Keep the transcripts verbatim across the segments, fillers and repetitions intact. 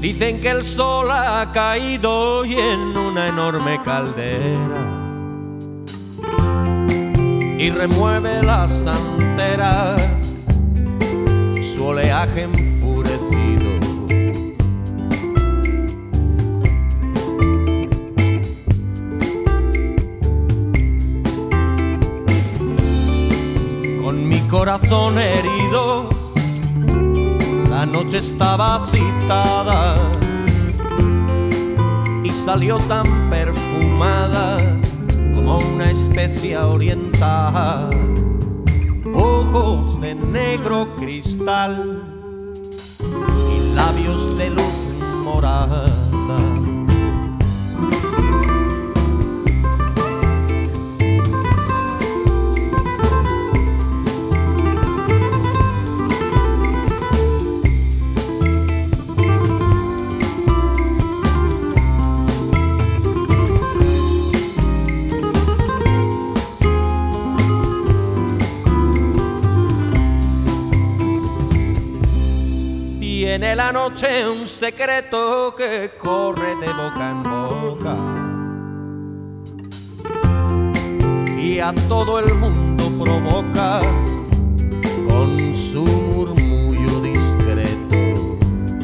Dicen que el sol ha caído y en una enorme caldera y remueve las anteras, su oleaje enfurecido. Con mi corazón herido, la noche estaba citada y salió tan perfumada como una especia oriental. Ojos de negro cristal y labios de luz morada. Tiene la noche un secreto que corre de boca en boca y a todo el mundo provoca con su murmullo discreto.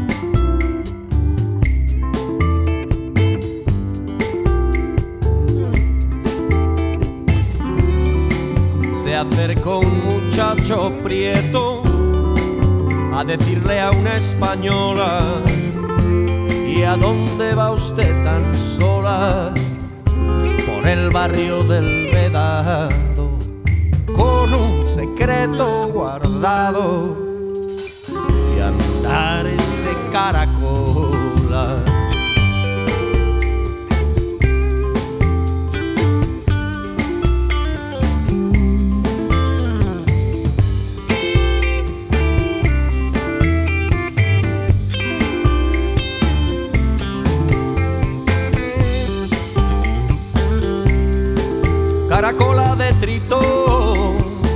Se acercó un muchacho prieto a decirle a una española: ¿y a dónde va usted tan sola? Por el barrio del Vedado, con un secreto guardado y andares de caracola. Caracola de Tritón,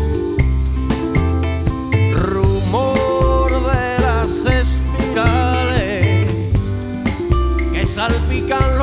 rumor de las espirales que salpican